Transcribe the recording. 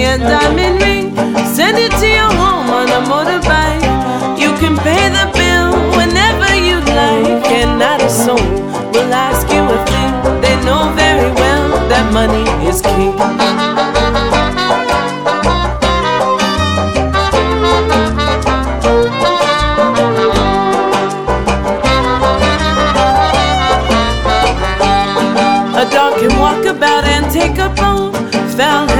and diamond ring. Send it to your home on a motorbike. You can pay the bill whenever you like, and not a soul will ask you a thing. They know very well that money is king. A dog can walk about and take a bone. Found